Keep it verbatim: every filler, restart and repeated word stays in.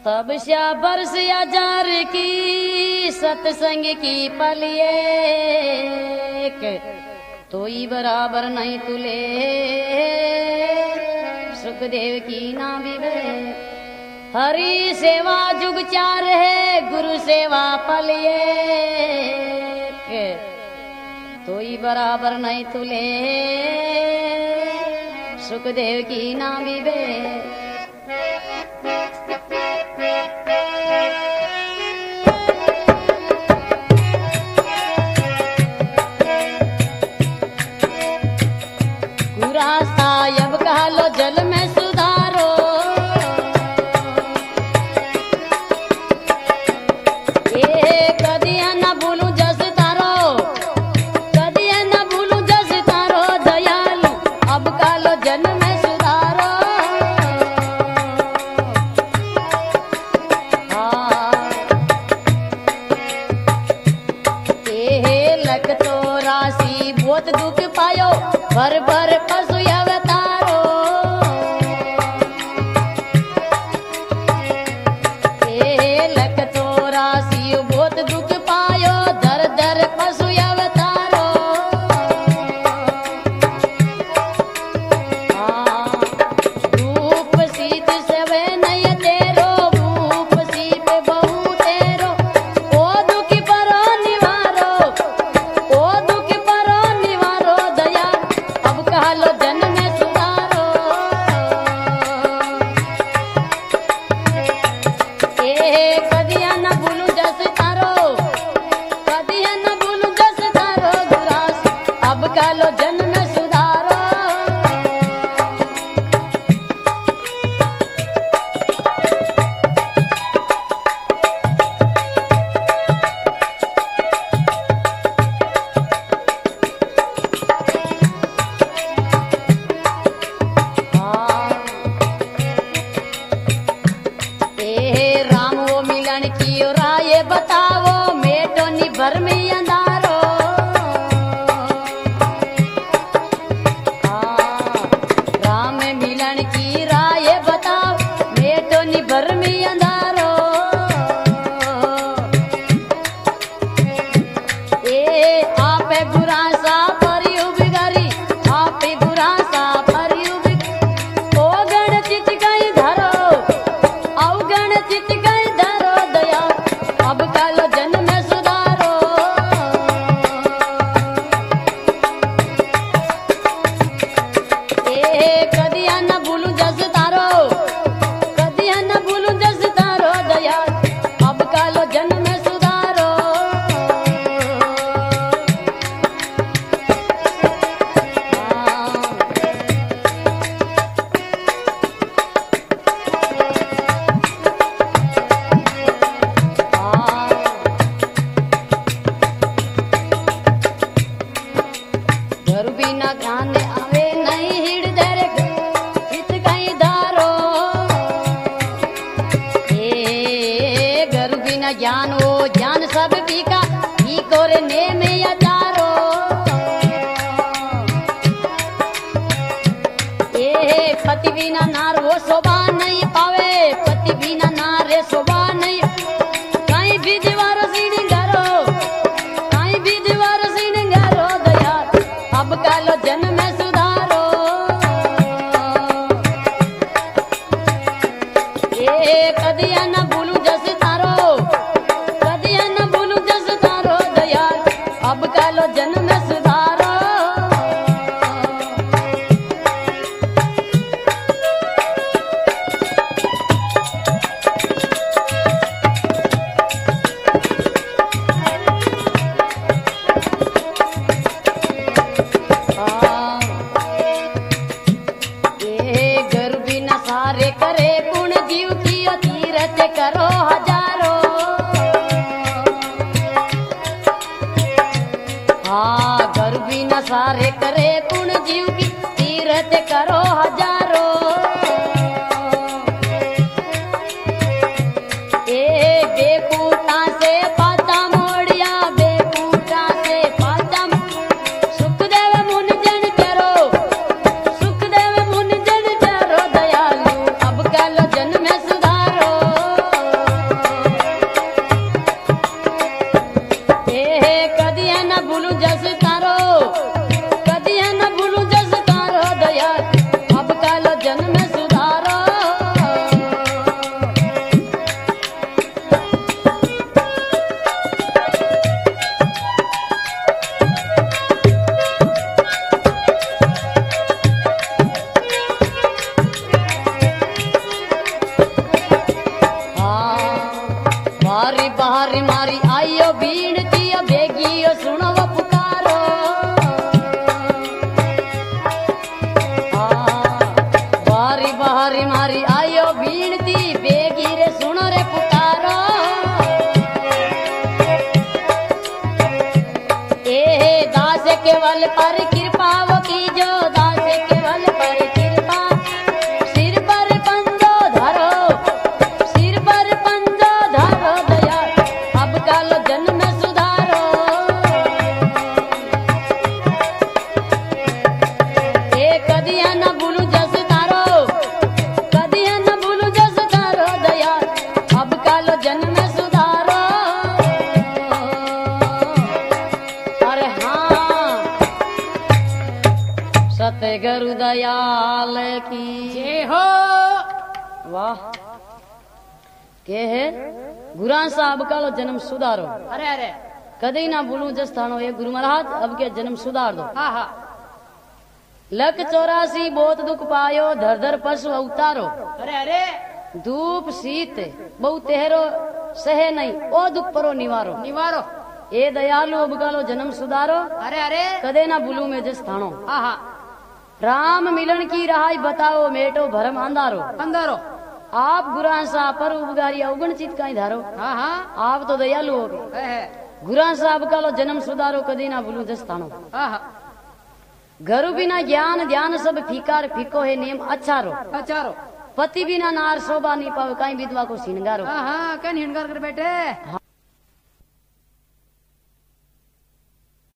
तब श्या बरस हजार की सत्संग की पलिए तोई बराबर नहीं तुले सुखदेव की ना विवे हरि सेवा जुग चार है गुरु सेवा पलिए तोई बराबर नहीं तुले सुखदेव की ना विवे अब कहा लो जल में सुधारो ए कदिया न भूलू जस तारो कदिया न भूलू जस तारो दयालु अब कहा लो जल में सुधारो हाँ ए लख तो राशि बहुत दुख पायो भर भर पशु ज्ञान हो ज्ञान सब पीका ही कोरे ने में यारो ए पति बिना नार वो शोभा नहीं पावे पति बिना नार रे शोभा नहीं कहीं भी दीवार सिंगारो कहीं भी दीवार सिंगारो दया अब कालो जन्म में सुधारो ए कदिया न भूलू जस तारो अब कालो जन्म में सुधारो ये घर बिना सारे करे पुण्य जीव की तीरथ करो हजारों हाँ घर बिना सारे करे पुण्य जीव की तीरथ करो हजारों ए बेकूटा से पाता मोड़िया बेकूटा से पाता सुखदेव मुनि जन करो सुखदेव मुनि जन करो दयालु अब कालो जन्म में सुधारो केवल पर कृपा वो की जो दास केवल पर कृपा सिर पर पंजो धरो सिर पर पंजो धरो दया अब कालो जन्म सुधारो ए कदिया न भूलू जस तारो कदिया न भूलू जस तारो दया अब कालो जन्म सुधारो अरे हाँ सत्य गुरु दयाल की जय हो। वाह के है गुरा साहब का लो जन्म सुधारो अरे अरे कदी ना भूलू जस थानो ये गुरु महाराज अब के जन्म सुधार दो हाँ हाँ लख चौरासी बहुत दुख पायो धर धर पशु अवतारो अरे अरे धूप शीत बहु तेहरो सहे नहीं ओ दुख परो निवारो निवारो ए दयालु अब का लो जन्म सुधारो अरे अरे कदे ना भूलू में जस थानो हाँ हाँ राम मिलन की रहाई बताओ मेटो भरम अंधारो अंधारो आप गुरा साहब पर उपगारी अवगण चित का धारो हाँ हाँ आप तो दयालु हो गए है, है। गुरा साहब का लो जन्म सुधारो कदी ना भूलू जस थानो हाँ हाँ घरु बिना ज्ञान ध्यान सब फीकार फीको है नेम अच्छा रो अच्छा रो पति बिना नार शोभा नहीं पावे कहीं विधवा को सिंगारो हाँ हाँ कहीं हिंडकार कर बैठे